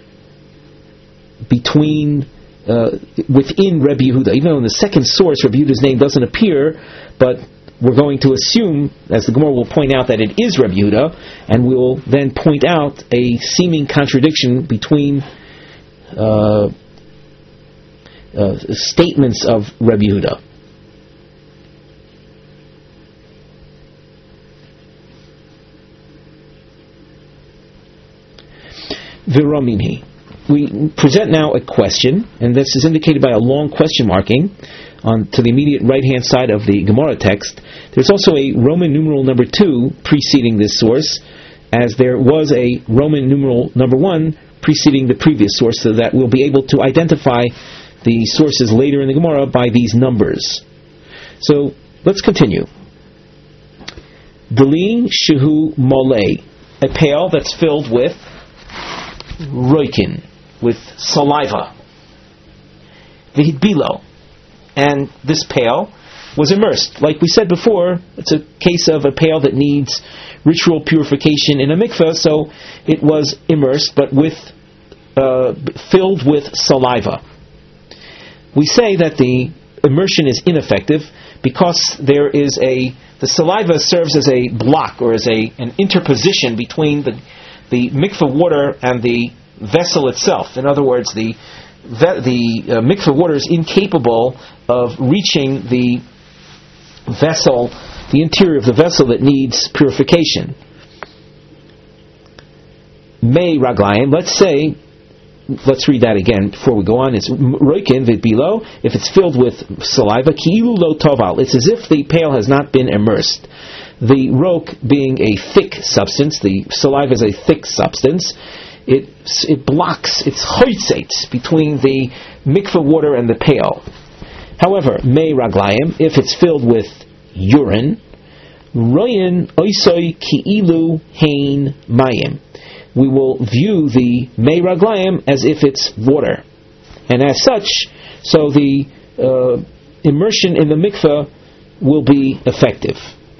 within Rabbi Yehuda. Even though in the second source Rabbi Yehuda's name doesn't appear, but we're going to assume, as the Gemara will point out, that it is Rabbi Yehuda, and we will then point out a seeming contradiction between statements of Rabbi Yehuda. Viraminhi. We present now a question, and this is indicated by a long question marking to the immediate right-hand side of the Gemara text. There's also a Roman numeral number 2 preceding this source, as there was a Roman numeral number 1 preceding the previous source, so that we'll be able to identify the sources later in the Gemara by these numbers. So, let's continue. Deli shehu molei, a pail that's filled with roikin, with saliva. Vihidbilo, and this pail was immersed. Like we said before, it's a case of a pail that needs ritual purification in a mikveh, so it was immersed, but filled with saliva. We say that the immersion is ineffective because the saliva serves as a block or as an interposition between the mikveh water and the vessel itself. In other words, the mikveh water is incapable of reaching the vessel, the interior of the vessel that needs purification. Mei raglayim, let's read that again before we go on. It's roikin below. If it's filled with saliva, ki'ilu lo toval. It's as if the pail has not been immersed. The rok being a thick substance, the saliva is a thick substance. It blocks, it's choitzeitz between the mikveh water and the pail. However, mei raglayim, if it's filled with urine, royin oisoi ki'ilu hein mayim. We will view the mei raglayim as if it's water. And as such, so the immersion in the mikveh will be effective.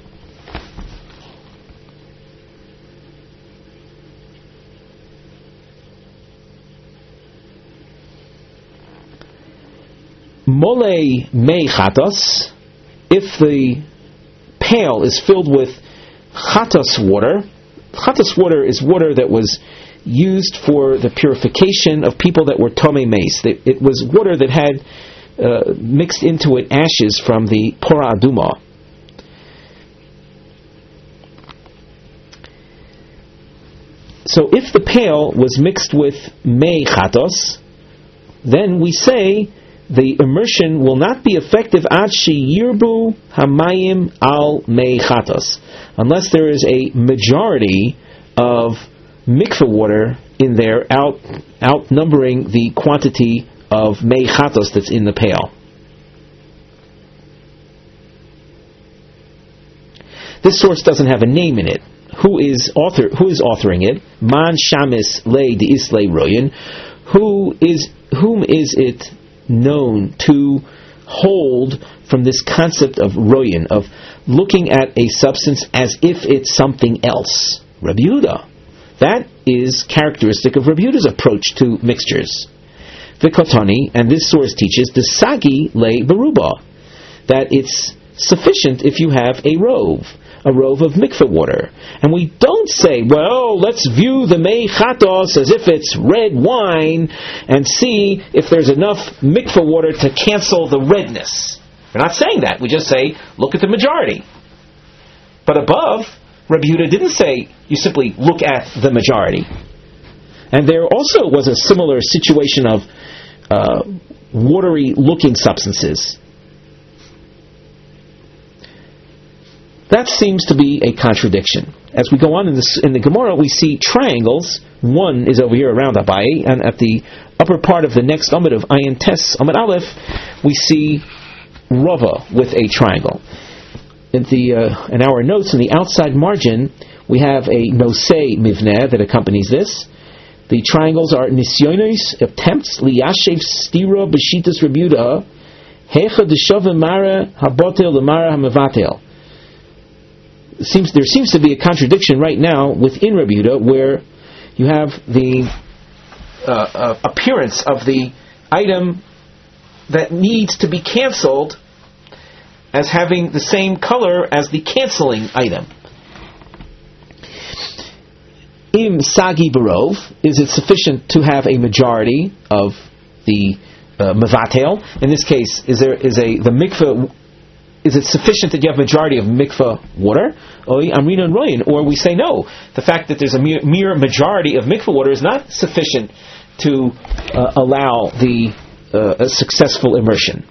Mole mei chatos, if the pail is filled with chatos water. Chatos water is water that was used for the purification of people that were tomei meis. It was water that had mixed into it ashes from the pora aduma. So if the pail was mixed with mei chatos, then we say the immersion will not be effective ad sheyirbu hamayim al mei chatos, unless there is a majority of mikveh water in there outnumbering the quantity of mei chatos that's in the pail. This source doesn't have a name in it. Who is authoring it? Man shamis lei de islay royin. Whom is it known to hold from this concept of royin, of looking at a substance as if it's something else? Rabbi Yehuda. That is characteristic of Rabbi Yehuda's approach to mixtures. V'kotani, and this source teaches, the sagi le beruba, that it's sufficient if you have a rove of mikveh water. And we don't say, well, let's view the mei chatos as if it's red wine and see if there's enough mikveh water to cancel the redness. We're not saying that. We just say, look at the majority. But above, Rabbi Yehuda didn't say, you simply look at the majority. And there also was a similar situation of watery looking substances. That seems to be a contradiction. As we go on in the Gemara, we see triangles. One is over here around Abaye, and at the upper part of the next Amud of Ayin Tes Amud Aleph, we see Rava with a triangle. In our notes, in the outside margin, we have a Nosei Mivneh that accompanies this. The triangles are Nisyonos, attempts, Liyashev Stira B'Shitas Rebuda, Hecha Deshavim Mara Habotel Lemara Hamavatel. There seems to be a contradiction right now within Rabbi Yehuda, where you have the appearance of the item that needs to be canceled as having the same color as the canceling item. Im sagi barov, is it sufficient to have a majority of the mevatel? In this case, is it sufficient that you have majority of mikveh water? Or we say no. The fact that there's a mere majority of mikveh water is not sufficient to allow a successful immersion.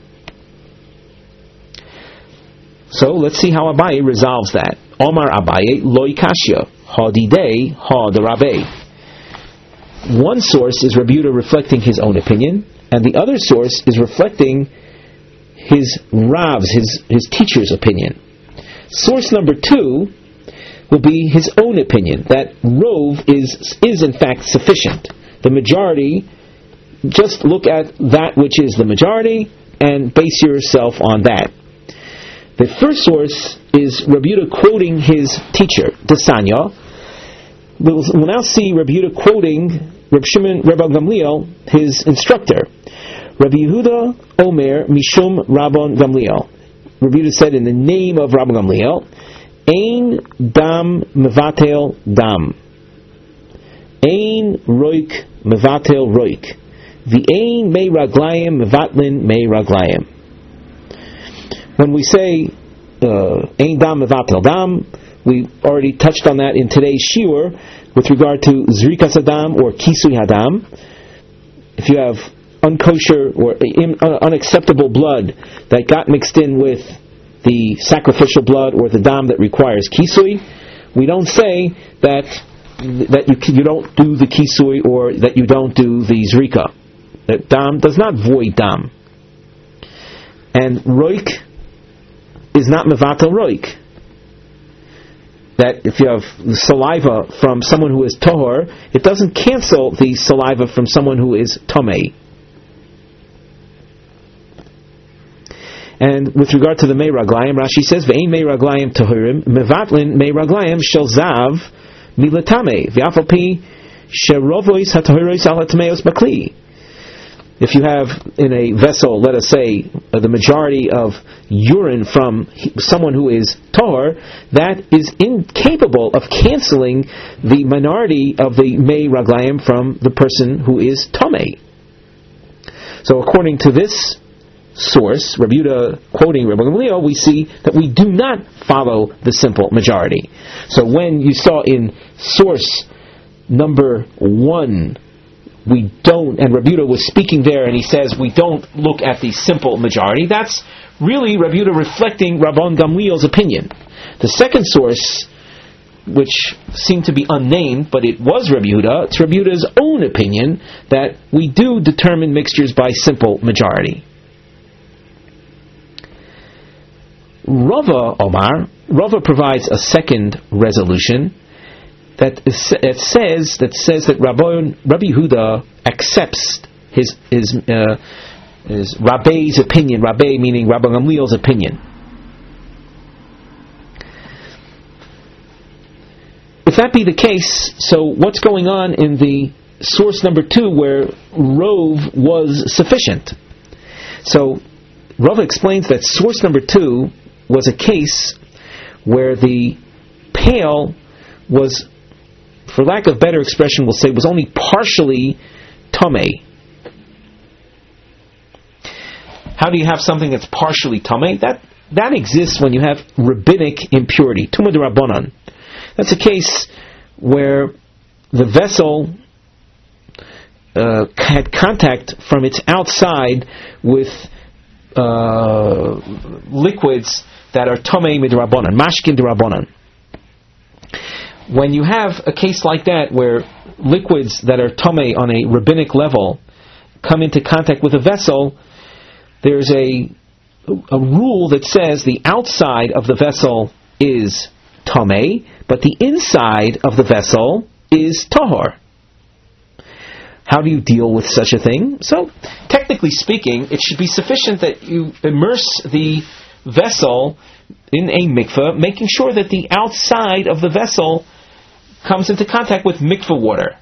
So let's see how Abaye resolves that. Omar Abaye loy kashya hadidei hadarabe. One source is Rabbi Yehuda reflecting his own opinion, and the other source is reflecting his Rav's, his teacher's opinion. Source number 2 will be his own opinion, that rove is in fact sufficient. The majority, just look at that which is the majority and base yourself on that. The first source is Rabbi Yehuda quoting his teacher, Desanya. We'll now see Rabbi Yehuda quoting Reb Shimon Rabban Gamliel, his instructor. Rabbi Yehuda Omer Mishum Rabban Gamliel. Rabbi Yehuda said in the name of Rabban Gamliel, Ein dam mevatel dam. Ein roik mevatel roik. V'ein mei raglayim mevatlin mei raglayim. When we say Ein dam mevatel dam, we already touched on that in today's shiur with regard to Zrikas Hadam or Kisui Hadam. If you have unkosher or unacceptable blood that got mixed in with the sacrificial blood or the dam that requires kisui, we don't say that you don't do the kisui or that you don't do the zrika. That dam does not void dam. And roik is not mevatel roik. That if you have saliva from someone who is tohor, it doesn't cancel the saliva from someone who is tomei. And with regard to the mei raglayim, Rashi says, "Ve'ein mei raglayim tohurim, mevatlin mei raglayim shel zav milatame, v'afal pi sherovois hatohirois al hatameos bakli." If you have in a vessel, let us say, the majority of urine from someone who is tahor, that is incapable of canceling the minority of the mei raglayim from the person who is tamei. So according to this source, Rabbi Yehuda quoting Rabbi Gamliel, we see that we do not follow the simple majority. So when you saw in source number 1, we don't, and Rabbi Yehuda was speaking there and he says we don't look at the simple majority, that's really Rabbi Yehuda reflecting Rabban Gamliel's opinion. The second source, which seemed to be unnamed, but it was Rabbi Yehuda, it's Rabbi Yehuda's own opinion that we do determine mixtures by simple majority. Rava Rava provides a second resolution that says that Rabbi Yehuda accepts his Rabbe's opinion. Rabbe meaning Rabbi Gamliel's opinion. If that be the case, so what's going on in the source number 2 where Rov was sufficient? So Rava explains that source number 2 was a case where the pail was, for lack of better expression, we'll say, was only partially tamei. How do you have something that's partially tamei? That exists when you have rabbinic impurity, tumah d'Rabbanan. That's a case where the vessel had contact from its outside with liquids that are tamei midrabanan, mashkin d'Rabbanan. When you have a case like that where liquids that are tamei on a rabbinic level come into contact with a vessel, there's a rule that says the outside of the vessel is tamei, but the inside of the vessel is tahor. How do you deal with such a thing? So, technically speaking, it should be sufficient that you immerse the vessel in a mikveh, making sure that the outside of the vessel comes into contact with mikveh water.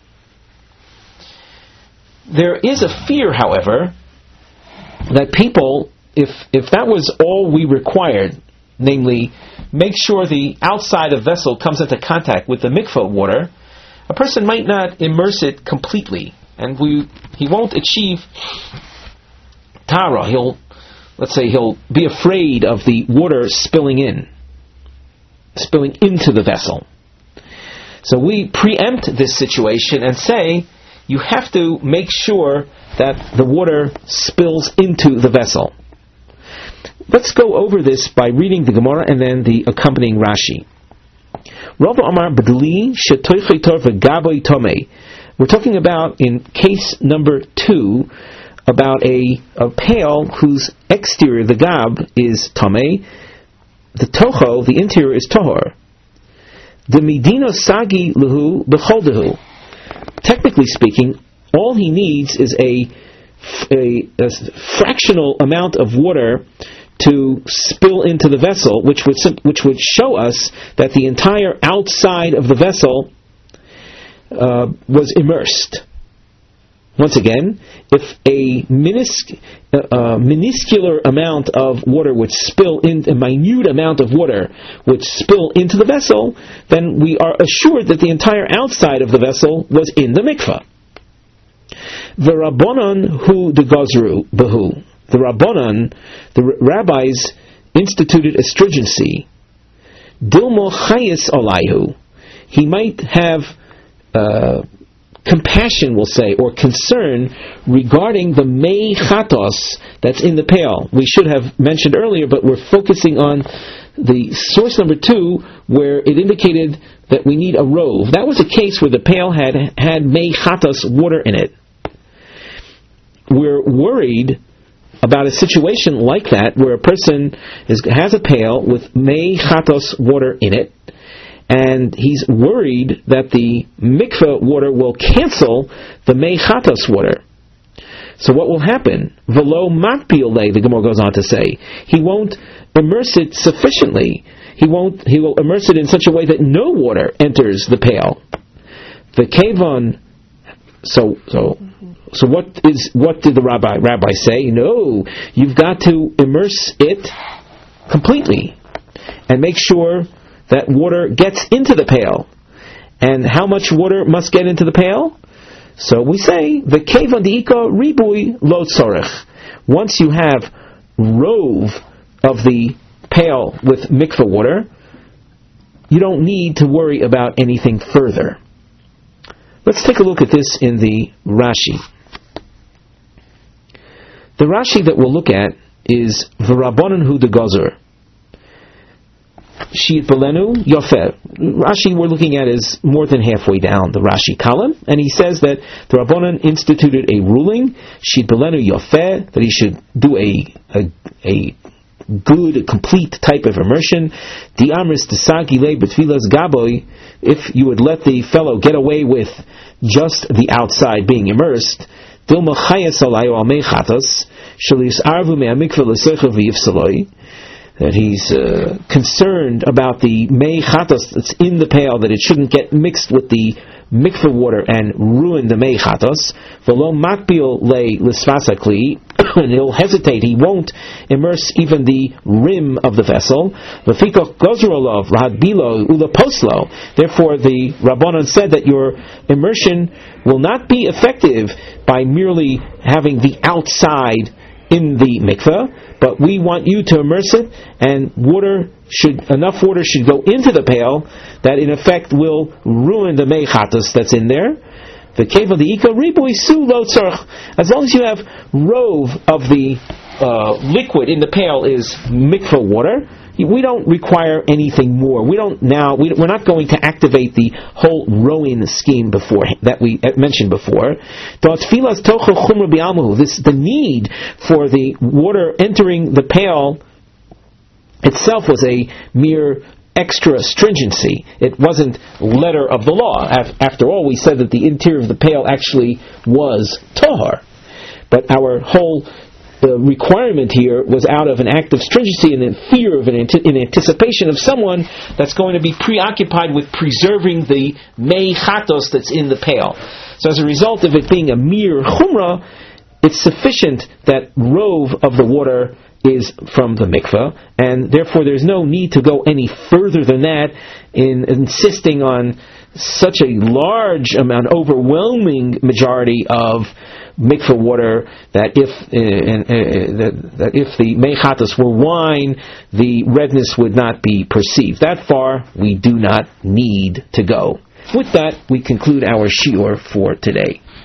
There is a fear, however, that people, if that was all we required, namely, make sure the outside of the vessel comes into contact with the mikveh water, a person might not immerse it completely, and he won't achieve tara. He'll be afraid of the water spilling into the vessel. So we preempt this situation and say, you have to make sure that the water spills into the vessel. Let's go over this by reading the Gemara and then the accompanying Rashi. Rava Amar B'dli shetoichei tor v'gaboy tomei. We're talking about, in case number 2, about a pail whose exterior, the gab, is tamei, the tocho, the interior, is tohor. The medino sagi lehu b'choldehu. Technically speaking, all he needs is a fractional amount of water to spill into the vessel, which would show us that the entire outside of the vessel was immersed. Once again, if a minuscular amount of water would spill in, a minute amount of water would spill into the vessel, then we are assured that the entire outside of the vessel was in the mikveh. The Rabbanan hu de gazru behu. The Rabbanan, the rabbis, instituted a stringency. Dilmo chayis alayhu. He might have compassion, we'll say, or concern regarding the mei chatos that's in the pail. We should have mentioned earlier, but we're focusing on the source number 2, where it indicated that we need a rove. That was a case where the pail had mei chatos water in it. We're worried about a situation like that, where a person has a pail with mei chatos water in it, and he's worried that the mikveh water will cancel the mei chatos water. So what will happen? V'lo makpil lei, the Gemara goes on to say, he won't immerse it sufficiently. He will immerse it in such a way that no water enters the pail. The kevon. So what did the rabbi say? No, you've got to immerse it completely and make sure that water gets into the pail. And how much water must get into the pail? So we say, the kevan diika ribui lo tzorech. Once you have rove of the pail with mikveh water, you don't need to worry about anything further. Let's take a look at this in the Rashi. The Rashi that we'll look at is V'Rabbanan hu de Gazer. Shit Belenu Yofeh. Rashi we're looking at is more than halfway down the Rashi column, and he says that the Rabbanan instituted a ruling, Shit Belenu Yofeh, that he should do a good, a complete type of immersion. The Amris Tesagile Betfilas Gaboy, if you would let the fellow get away with just the outside being immersed, Dilma Chayas Alayo Al Mechatos, Shalis Arvu Mea Mikveh L'Seicha V'Yifsaloi, that he's concerned about the mei chatos that's in the pail, that it shouldn't get mixed with the mikveh water and ruin the mei chatos. V'lo makpil lei l'sfasa kli, and he'll hesitate, he won't immerse even the rim of the vessel. V'fikach gozrolov l'hadbilo ula poslo. Therefore, the Rabbanan said that your immersion will not be effective by merely having the outside in the mikveh, but we want you to immerse it, and enough water should go into the pail that in effect will ruin the mei chatos that's in there. The cave of the ika ribui su lo tzarch. As long as you have rove of the liquid in the pail is mikveh water, we don't require anything more. We're not going to activate the whole rowing scheme before that we mentioned before. The need for the water entering the pail itself was a mere extra stringency. It wasn't letter of the law. After all, we said that the interior of the pail actually was tahar. But our whole requirement here was out of an act of stringency and in fear of in anticipation of someone that's going to be preoccupied with preserving the mei chatos that's in the pail. So as a result of it being a mere chumrah, it's sufficient that rove of the water is from the mikveh, and therefore there's no need to go any further than that in insisting on such a large amount, overwhelming majority of mikveh water, that if the mei chatos were wine, the redness would not be perceived. That far we do not need to go. With that, we conclude our shiur for today.